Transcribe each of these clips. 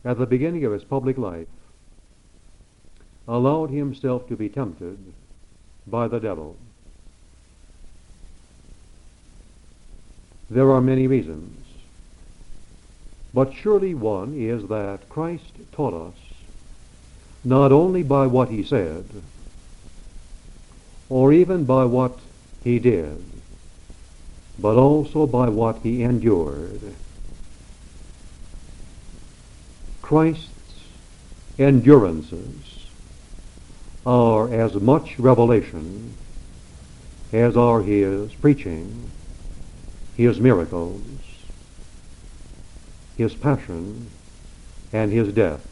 at the beginning of his public life, allowed himself to be tempted by the devil? There are many reasons, but surely one is that Christ taught us not only by what he said, or even by what he did, but also by what he endured. Christ's endurances are as much revelation as are his preaching, his miracles, his passion, and his death.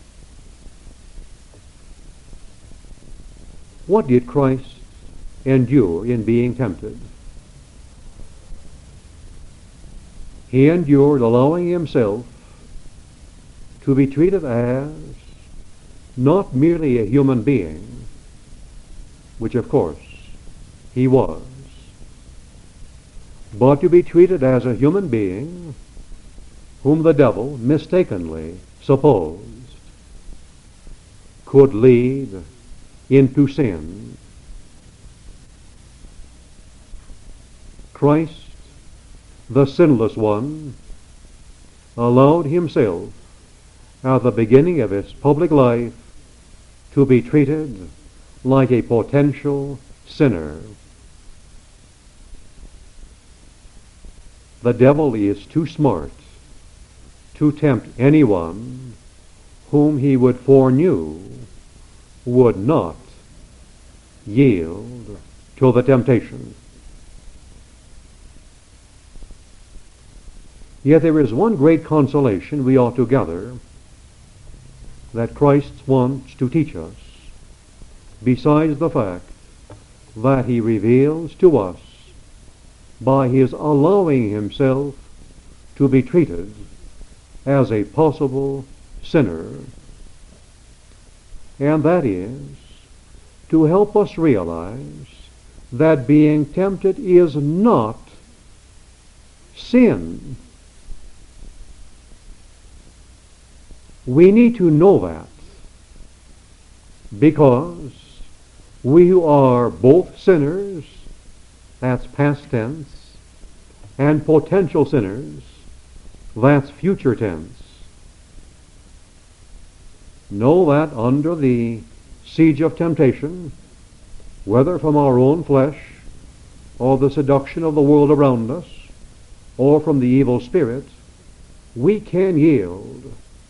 What did Christ endure in being tempted? He endured allowing himself to be treated as not merely a human being, which of course he was, but to be treated as a human being whom the devil mistakenly supposed could lead into sin. Christ, the sinless one, allowed himself at the beginning of his public life to be treated like a potential sinner. The devil is too smart to tempt anyone whom he would foreknew would not yield to the temptation. Yet there is one great consolation we ought to gather that Christ wants to teach us, besides the fact that he reveals to us by his allowing himself to be treated as a possible sinner, and that is to help us realize that being tempted is not sin. We need to know that, because we who are both sinners, that's past tense, and potential sinners, that's future tense, know that under the siege of temptation, whether from our own flesh, or the seduction of the world around us, or from the evil spirit, we can yield.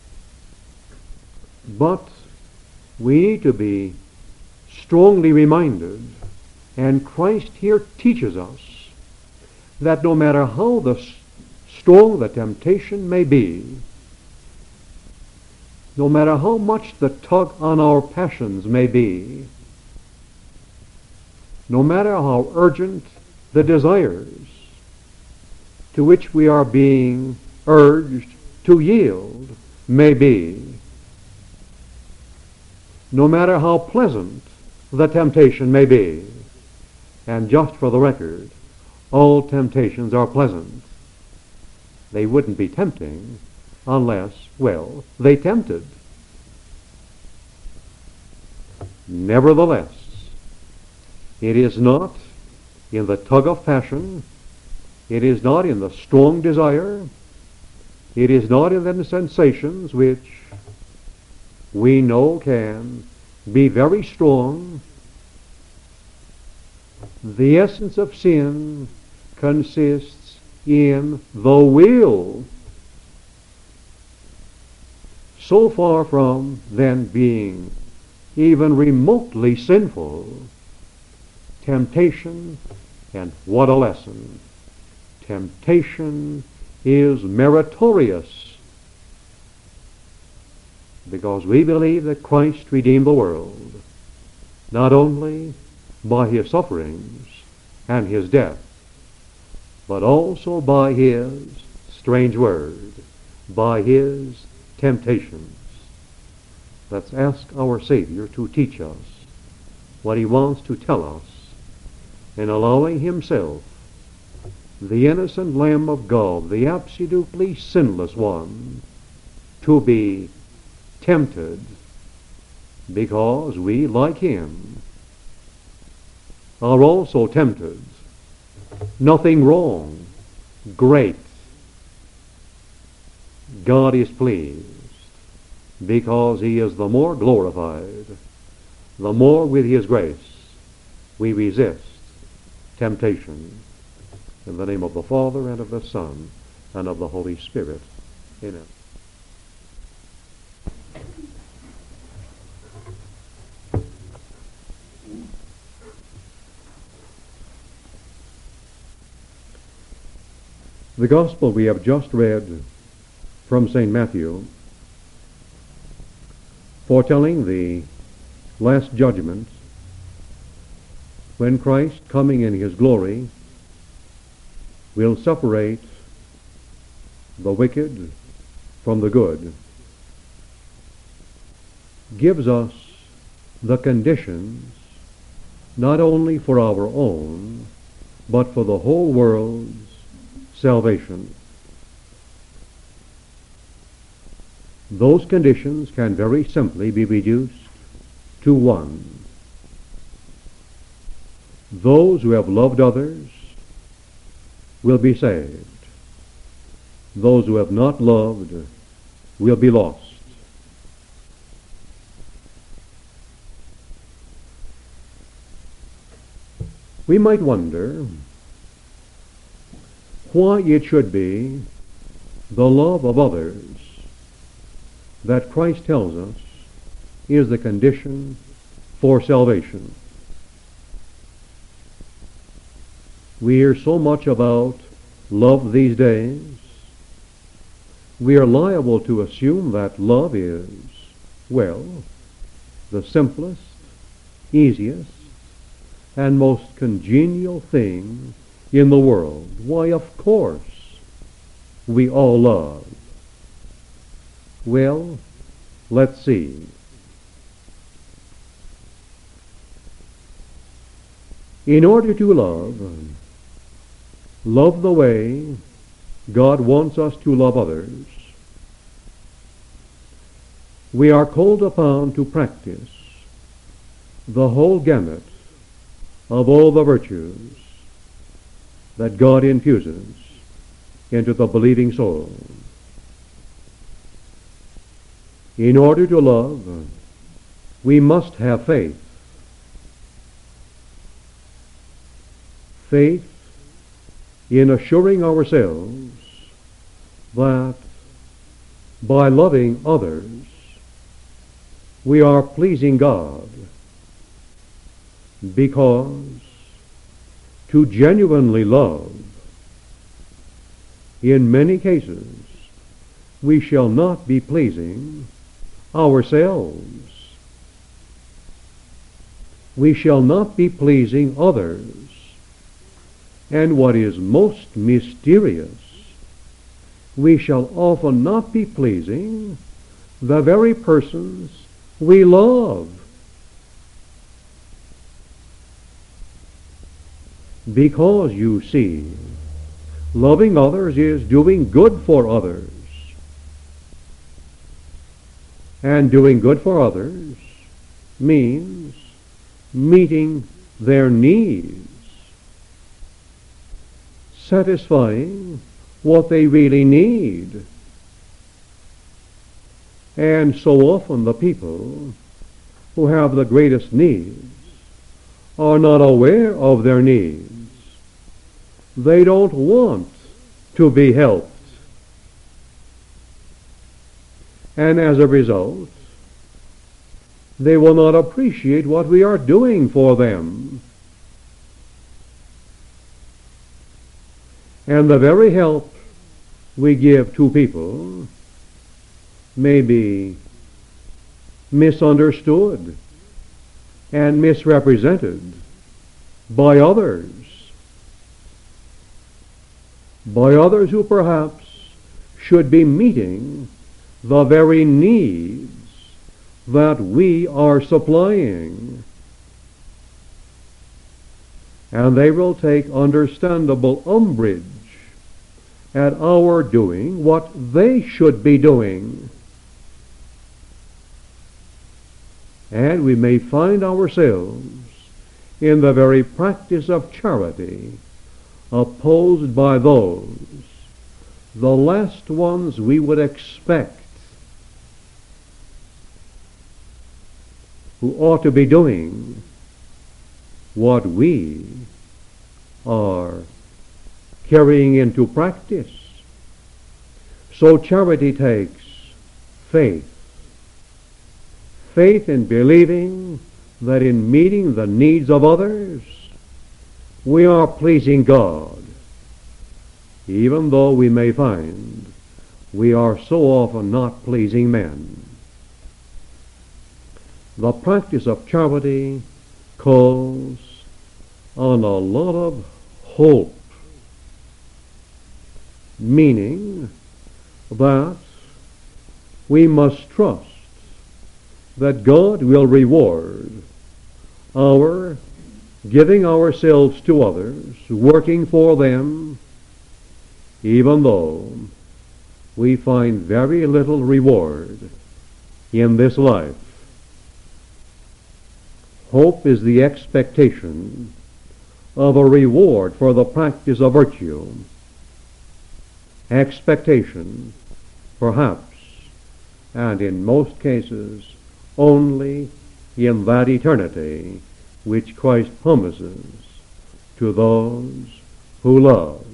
But we need to be strongly reminded, and Christ here teaches us, that no matter how strong the temptation may be, no matter how much the tug on our passions may be, no matter how urgent the desires to which we are being urged to yield may be, no matter how pleasant the temptation may be, and just for the record, all temptations are pleasant. They wouldn't be tempting unless, well, they tempted. Nevertheless, it is not in the tug of passion, it is not in the strong desire, it is not in the sensations which we know can be very strong. The essence of sin consists in the will. So far from then being even remotely sinful, temptation, and what a lesson! Temptation is meritorious, because we believe that Christ redeemed the world, not only by his sufferings and his death, but also by his strange word, by his temptations. Let's ask our Savior to teach us what he wants to tell us in allowing himself, the innocent Lamb of God, the absolutely sinless one, to be tempted because we, like him, are also tempted. Nothing wrong. Great. God is pleased because he is the more glorified, the more with his grace we resist temptation. In the name of the Father, and of the Son, and of the Holy Spirit. Amen. The Gospel we have just read from St. Matthew, foretelling the last judgment, when Christ, coming in his glory, will separate the wicked from the good, gives us the conditions not only for our own, but for the whole world's salvation. Those conditions can very simply be reduced to one. Those who have loved others will be saved. Those who have not loved will be lost. We might wonder why it should be the love of others that Christ tells us is the condition for salvation. We hear so much about love these days. We are liable to assume that love is, well, the simplest, easiest, and most congenial thing in the world. Why, of course, we all love. Well, let's see. In order to love the way God wants us to love others, we are called upon to practice the whole gamut of all the virtues that God infuses into the believing soul. In order to love, we must have faith. Faith in assuring ourselves that by loving others, we are pleasing God, because to genuinely love, in many cases, we shall not be pleasing ourselves. We shall not be pleasing others. And what is most mysterious, we shall often not be pleasing the very persons we love. Because, you see, loving others is doing good for others. And doing good for others means meeting their needs, satisfying what they really need. And so often the people who have the greatest needs are not aware of their needs. They don't want to be helped. And as a result, they will not appreciate what we are doing for them. And the very help we give to people may be misunderstood and misrepresented by others who perhaps should be meeting the very needs that we are supplying. And they will take understandable umbrage at our doing what they should be doing. and we may find ourselves in the very practice of charity opposed by those, the last ones we would expect, who ought to be doing what we are carrying into practice. So charity takes faith. Faith in believing that in meeting the needs of others, we are pleasing God, even though we may find we are so often not pleasing men. The practice of charity calls on a lot of hope, meaning that we must trust that God will reward our giving ourselves to others, working for them, even though we find very little reward in this life. Hope is the expectation of a reward for the practice of virtue. Expectation, perhaps, and in most cases, only in that eternity which Christ promises to those who love.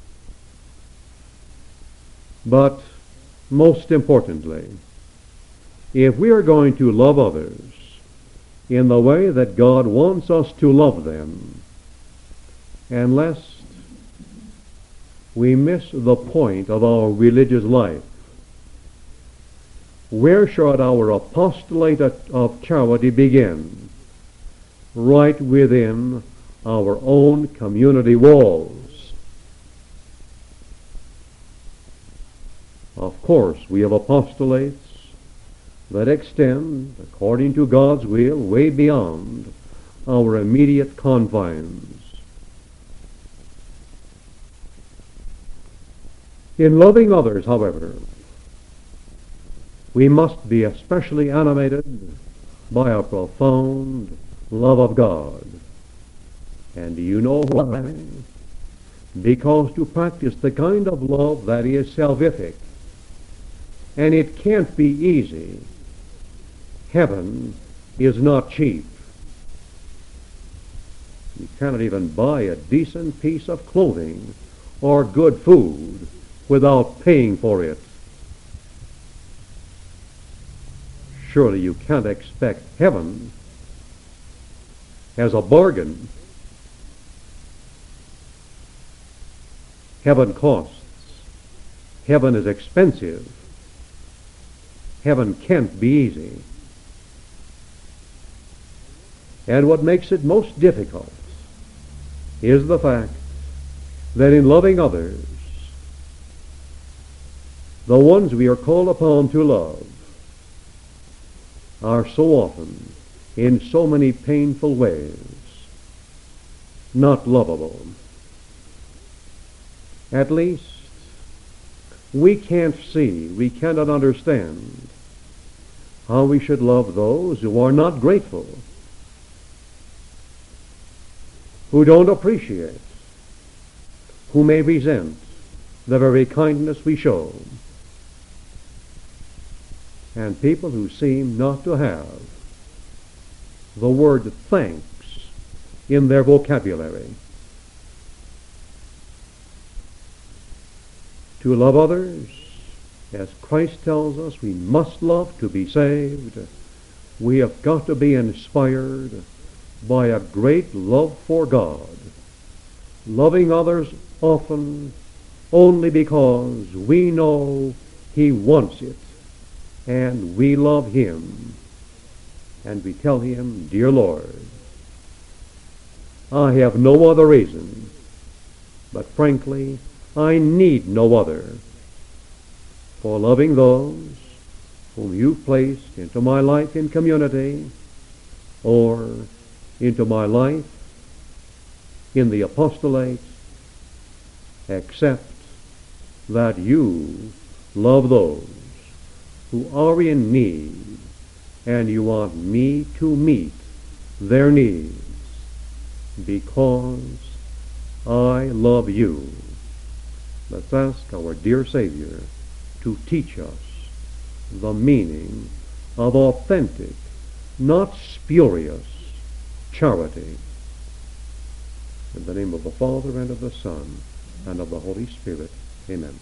But most importantly, if we are going to love others in the way that God wants us to love them, and lest we miss the point of our religious life, where should our apostolate of charity begin? Right within our own community walls. Of course, we have apostolates that extend, according to God's will, way beyond our immediate confines. In loving others, however, we must be especially animated by a profound love of God. And do you know why? Because to practice the kind of love that is salvific, and it can't be easy. Heaven is not cheap. You cannot even buy a decent piece of clothing or good food without paying for it. Surely you can't expect heaven as a bargain. Heaven costs. Heaven is expensive. Heaven can't be easy. And what makes it most difficult is the fact that in loving others, the ones we are called upon to love are so often, in so many painful ways, not lovable. At least, we can't see, we cannot understand how we should love those who are not grateful, who don't appreciate, who may resent the very kindness we show, and people who seem not to have the word thanks in their vocabulary. To love others, as Christ tells us we must love to be saved, we have got to be inspired by a great love for God, loving others often only because we know He wants it, and we love Him, and we tell Him, "Dear Lord, I have no other reason, but frankly, I need no other for loving those whom you've placed into my life in community or into my life in the apostolate, except that you love those who are in need and you want me to meet their needs because I love you. Let's ask our dear Savior to teach us the meaning of authentic, not spurious, charity. In the name of the Father, and of the Son, and of the Holy Spirit. Amen.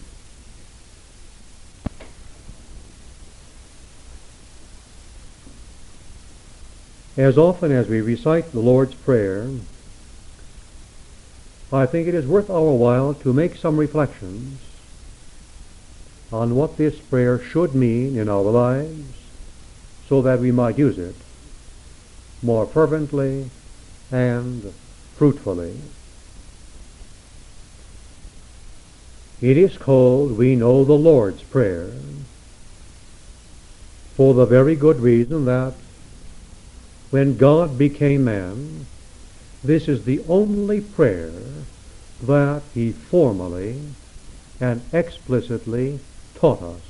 As often as we recite the Lord's Prayer, I think it is worth our while to make some reflections on what this prayer should mean in our lives so that we might use it more fervently and fruitfully. It is called, we know, the Lord's Prayer for the very good reason that when God became man, this is the only prayer that he formally and explicitly taught us.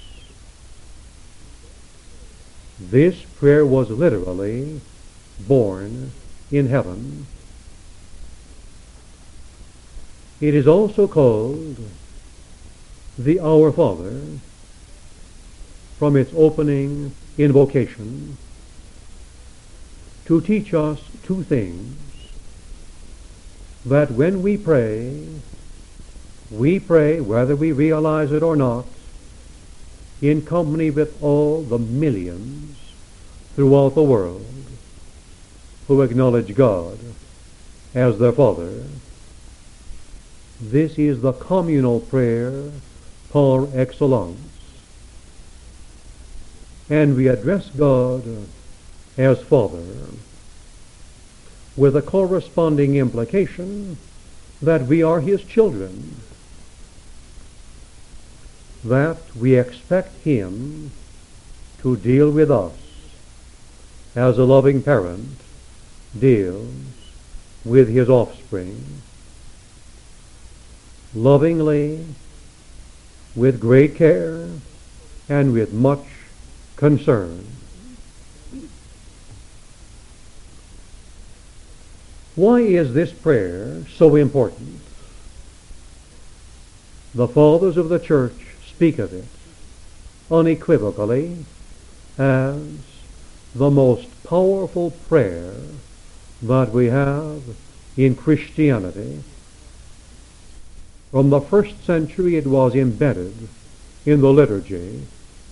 This prayer was literally born in heaven. It is also called the Our Father from its opening invocation to teach us two things: that when we pray whether we realize it or not, in company with all the millions throughout the world who acknowledge God as their Father. This is the communal prayer par excellence. And we address God as Father, with a corresponding implication that we are his children, that we expect him to deal with us as a loving parent deals with his offspring, lovingly, with great care, and with much concern. Why is this prayer so important? The fathers of the church speak of it unequivocally as the most powerful prayer that we have in Christianity. From the first century it was embedded in the liturgy.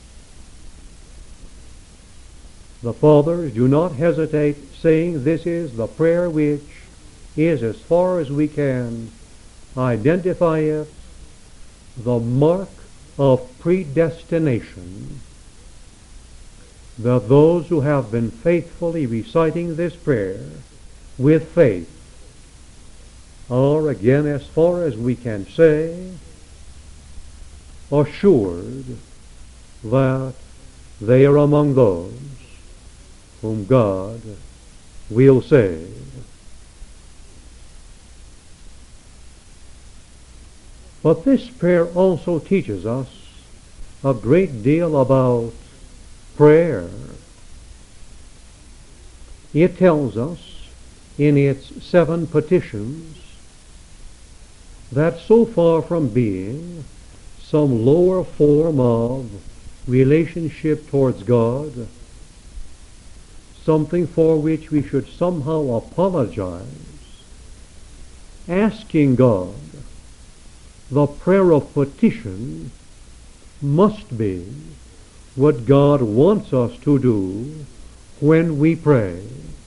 The fathers do not hesitate saying this is the prayer which is, as far as we can identify it, the mark of predestination, that those who have been faithfully reciting this prayer with faith are, again, as far as we can say, assured that they are among those whom God will save. But this prayer also teaches us a great deal about prayer. It tells us in its 7 petitions that so far from being some lower form of relationship towards God, something for which we should somehow apologize, asking God, the prayer of petition must be what God wants us to do when we pray.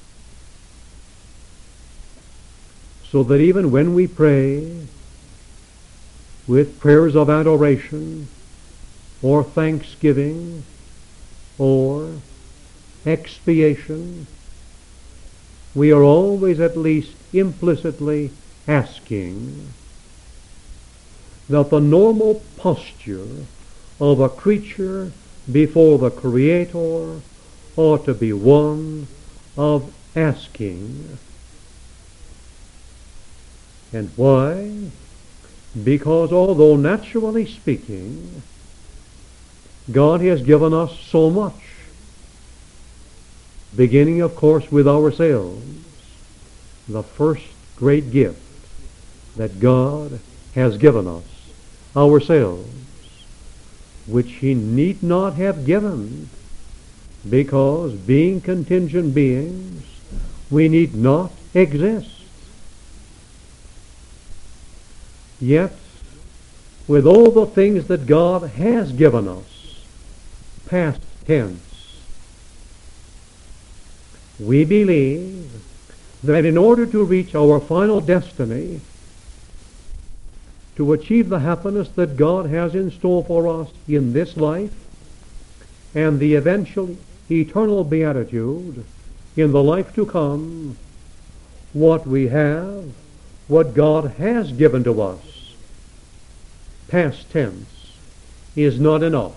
So that even when we pray with prayers of adoration or thanksgiving or expiation, we are always at least implicitly asking that the normal posture of a creature before the Creator ought to be one of asking. And why? Because although naturally speaking, God has given us so much, beginning, of course, with ourselves, the first great gift that God has given us, ourselves, which he need not have given, because being contingent beings, we need not exist. Yet, with all the things that God has given us, past tense, we believe that in order to reach our final destiny, to achieve the happiness that God has in store for us in this life, and the eventual eternal beatitude in the life to come, what we have, what God has given to us, past tense, is not enough.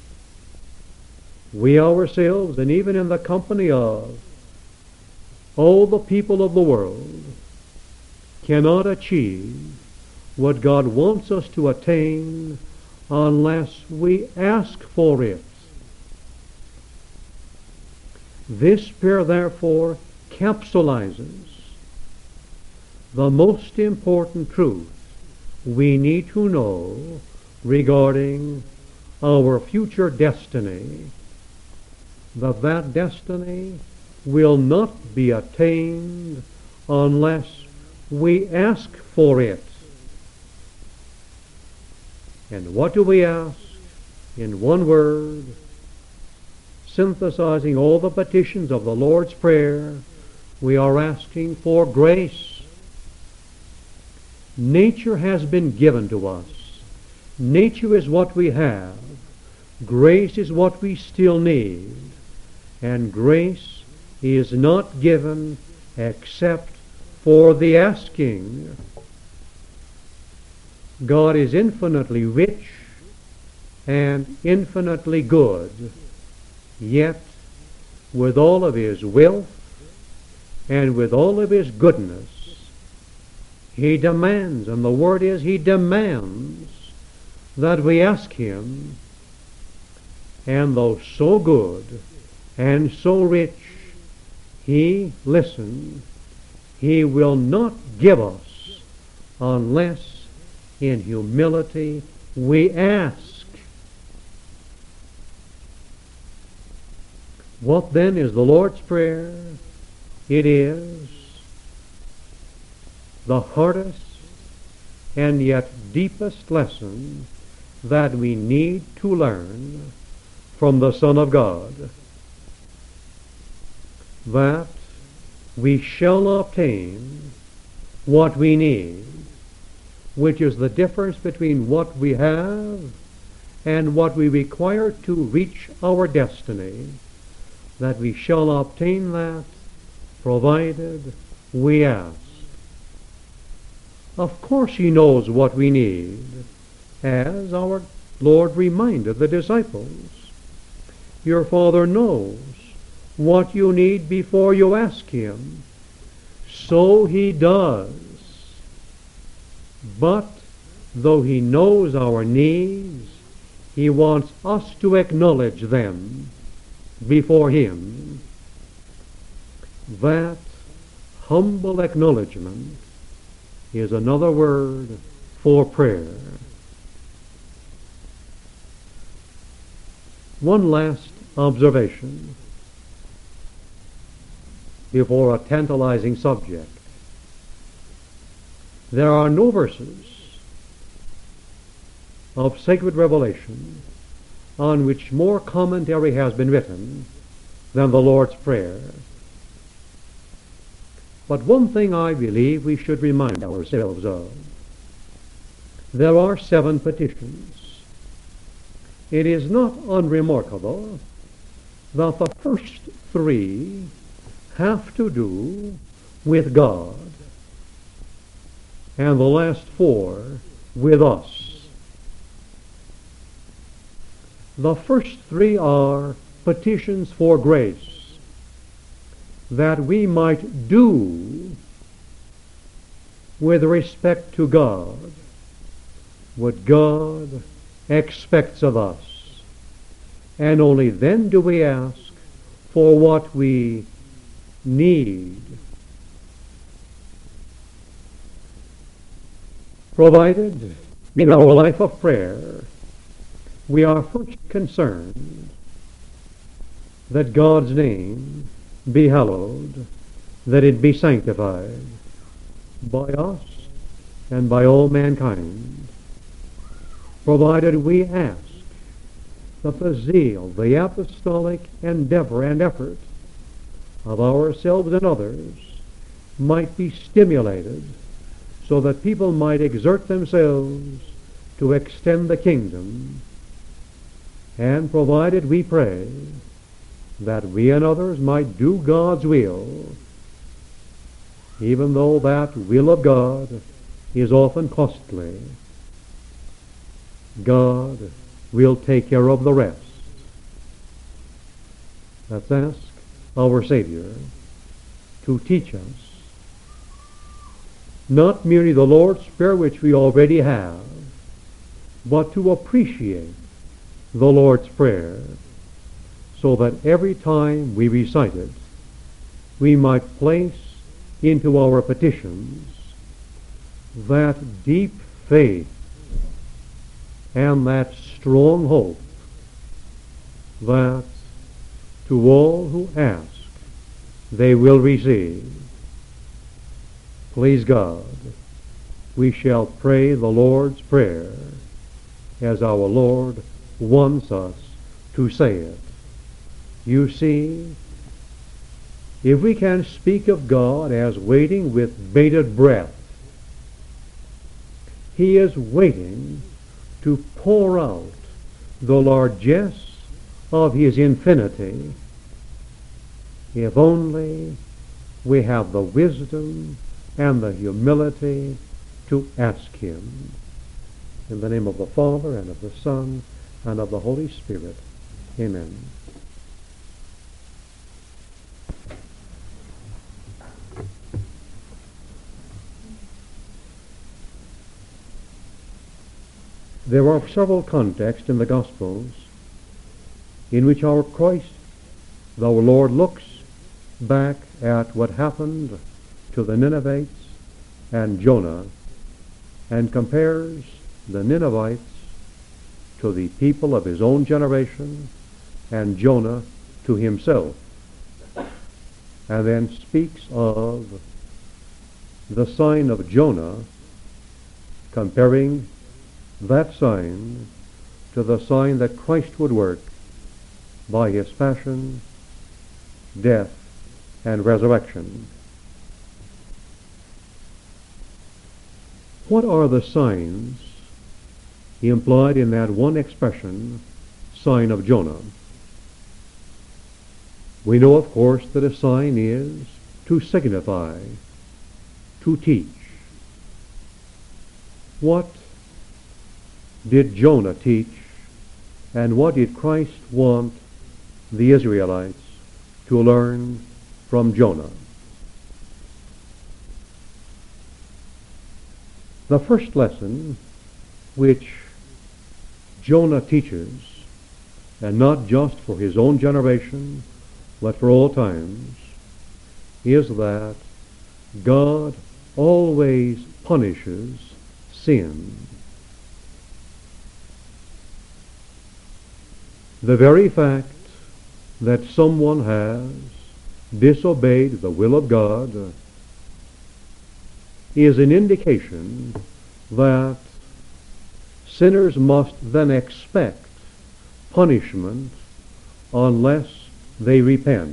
We ourselves, and even in the company of all the people of the world, cannot achieve what God wants us to attain unless we ask for it. This prayer, therefore, capsulizes the most important truth we need to know regarding our future destiny, that destiny will not be attained unless we ask for it. And what do we ask? In one word, synthesizing all the petitions of the Lord's Prayer, we are asking for grace. Nature has been given to us. Nature is what we have. Grace is what we still need. And grace is not given except for the asking. God is infinitely rich and infinitely good, yet with all of his wealth and with all of his goodness, he demands, and the word is he demands, that we ask him. And though so good and so rich, he will not give us unless in humility we ask. What then is the Lord's Prayer? It is the hardest and yet deepest lesson that we need to learn from the Son of God, that we shall obtain what we need, which is the difference between what we have and what we require to reach our destiny, that we shall obtain that provided we ask. Of course he knows what we need, as our Lord reminded the disciples. Your Father knows what you need before you ask him. So he does. But though he knows our needs, he wants us to acknowledge them before him. That humble acknowledgement is another word for prayer. One last observation before a tantalizing subject. There are no verses of sacred revelation on which more commentary has been written than the Lord's Prayer. But one thing I believe we should remind ourselves of. There are 7 petitions. It is not unremarkable that the first 3 have to do with God, and the last 4 with us. The first 3 are petitions for grace, that we might do with respect to God what God expects of us. And only then do we ask for what we need, provided in our life of prayer we are first concerned that God's name be hallowed, that it be sanctified by us and by all mankind, provided we ask that the zeal, the apostolic endeavor and effort of ourselves and others might be stimulated so that people might exert themselves to extend the kingdom, and provided we pray that we and others might do God's will, even though that will of God is often costly. God will take care of the rest. Let's ask our Savior to teach us not merely the Lord's Prayer, which we already have, but to appreciate the Lord's Prayer, so that every time we recite it, we might place into our petitions that deep faith and that strong hope that to all who ask they will receive. Please God, we shall pray the Lord's Prayer as our Lord wants us to say it. You see, if we can speak of God as waiting with bated breath, He is waiting to pour out the largesse of His infinity, if only we have the wisdom and the humility to ask Him. In the name of the Father, and of the Son, and of the Holy Spirit. Amen. There are several contexts in the Gospels in which our Christ, our Lord, looks back at what happened to the Ninevites and Jonah and compares the Ninevites to the people of His own generation and Jonah to Himself, and then speaks of the sign of Jonah, comparing that sign to the sign that Christ would work by His passion, death, and resurrection. What are the signs implied in that one expression, sign of Jonah? We know, of course, that a sign is to signify, to teach. What did Jonah teach, and what did Christ want the Israelites to learn from Jonah? The first lesson which Jonah teaches, and not just for his own generation, but for all times, is that God always punishes sin. The very fact that someone has disobeyed the will of God is an indication that sinners must then expect punishment unless they repent.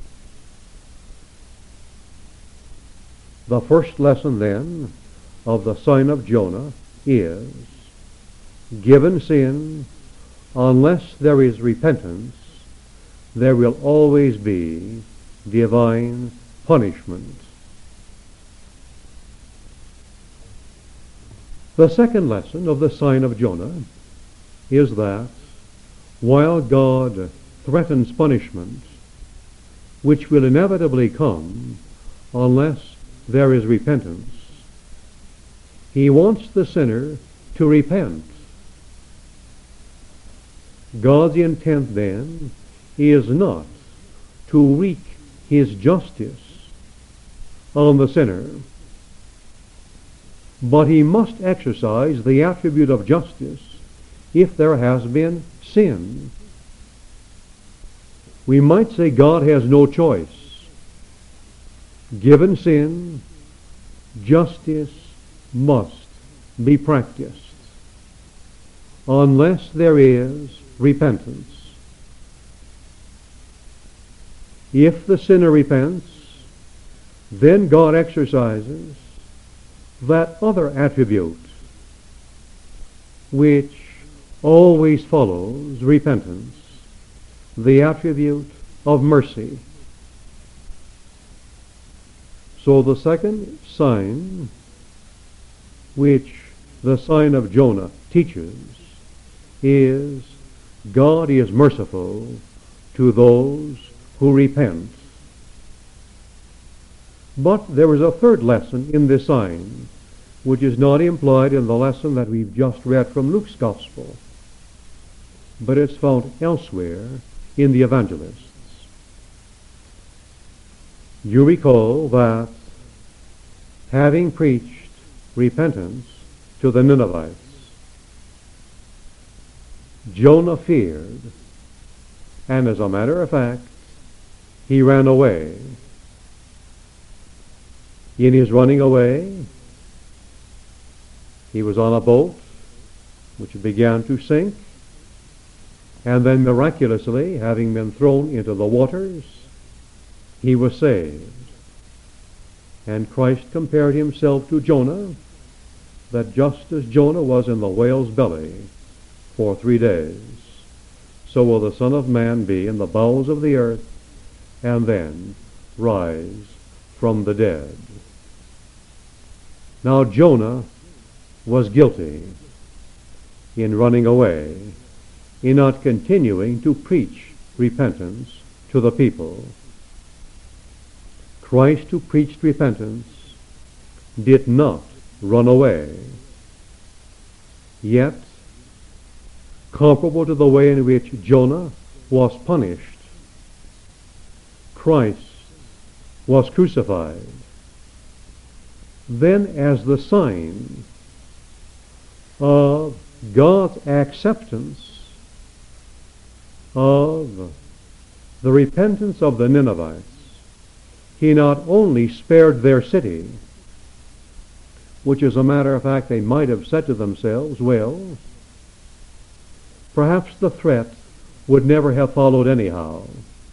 The first lesson then of the sign of Jonah is, given sin, unless there is repentance, there will always be divine punishment. The second lesson of the sign of Jonah is that while God threatens punishment, which will inevitably come unless there is repentance, He wants the sinner to repent. God's intent then is not to wreak his justice on the sinner, but he must exercise the attribute of justice if there has been sin. We might say God has no choice. Given sin, justice must be practiced unless there is repentance. If the sinner repents, then God exercises that other attribute which always follows repentance, the attribute of mercy. So the second sign, which the sign of Jonah teaches, is God is merciful to those who repent. But there is a third lesson in this sign, which is not implied in the lesson that we've just read from Luke's Gospel, but it's found elsewhere in the evangelists. You recall that having preached repentance to the Ninevites, Jonah feared, and as a matter of fact, he ran away. In his running away, he was on a boat which began to sink, and then miraculously, having been thrown into the waters, he was saved. And Christ compared himself to Jonah, that just as Jonah was in the whale's belly for 3 days, so will the Son of Man be in the bowels of the earth, and then rise from the dead. Now Jonah was guilty in running away, in not continuing to preach repentance to the people. Christ, who preached repentance, did not run away. Yet, comparable to the way in which Jonah was punished, Christ was crucified. Then, as the sign of God's acceptance of the repentance of the Ninevites, he not only spared their city, which as a matter of fact they might have said to themselves, well, perhaps the threat would never have followed anyhow.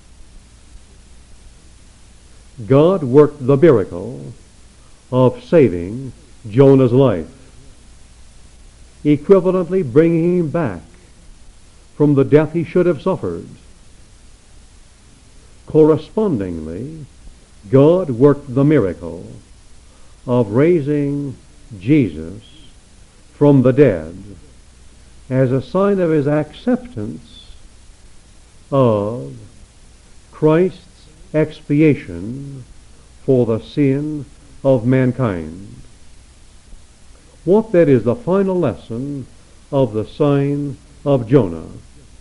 God worked the miracle of saving Jonah's life, equivalently bringing him back from the death he should have suffered. Correspondingly, God worked the miracle of raising Jesus from the dead as a sign of his acceptance of Christ's expiation for the sin of mankind. What then is the final lesson of the sign of Jonah?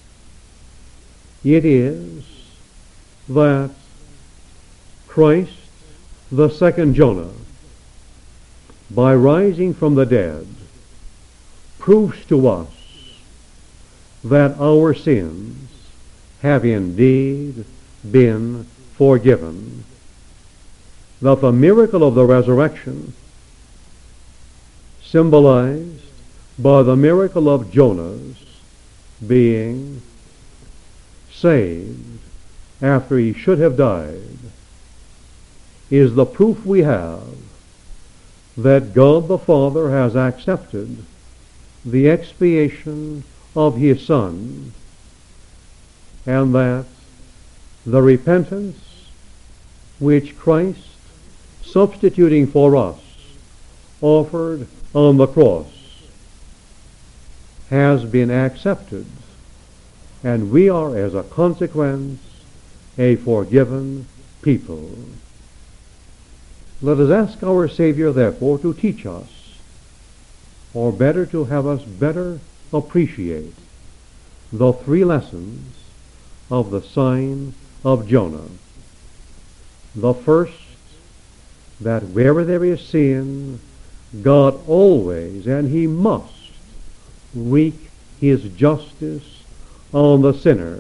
It is that Christ, the second Jonah, by rising from the dead, proves to us that our sins have indeed been forgiven, that the miracle of the resurrection, symbolized by the miracle of Jonah's being saved after he should have died, is the proof we have that God the Father has accepted the expiation of his Son, and that the repentance which Christ, substituting for us, offered on the cross, has been accepted, and we are, as a consequence, a forgiven people. Let us ask our Savior, therefore, to teach us, or better, to have us better appreciate the 3 lessons of the sign of Jonah. The first, that wherever there is sin, God always, and he must, wreak his justice on the sinner.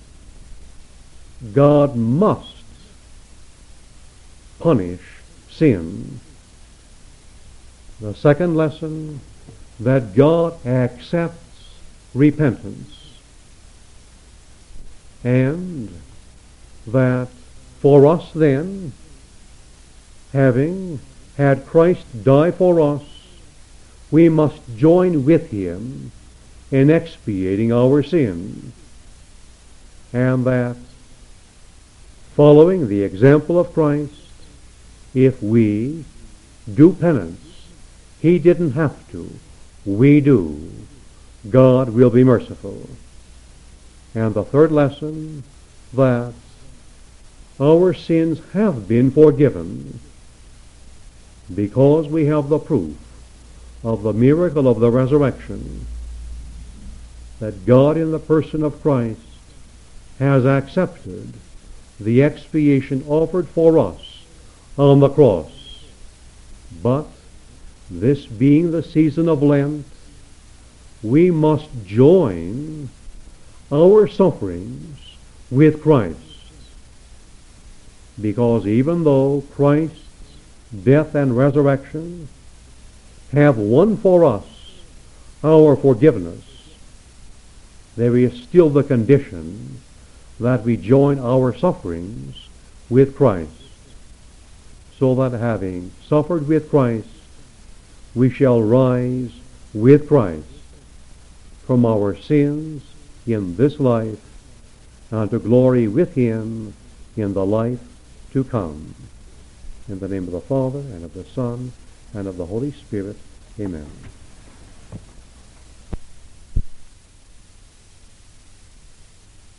God must punish sin. The second lesson, that God accepts repentance, and that for us then, having had Christ die for us, we must join with him in expiating our sin, and that, following the example of Christ, if we do penance, he didn't have to, we do, God will be merciful. And the third lesson, that our sins have been forgiven because we have the proof of the miracle of the resurrection, that God in the person of Christ has accepted the expiation offered for us on the cross. But this being the season of Lent, we must join our sufferings with Christ, because even though Christ's death and resurrection have won for us our forgiveness, there is still the condition that we join our sufferings with Christ, so that having suffered with Christ, we shall rise with Christ from our sins in this life and to glory with him in the life to come. In the name of the Father, and of the Son, and of the Holy Spirit, amen.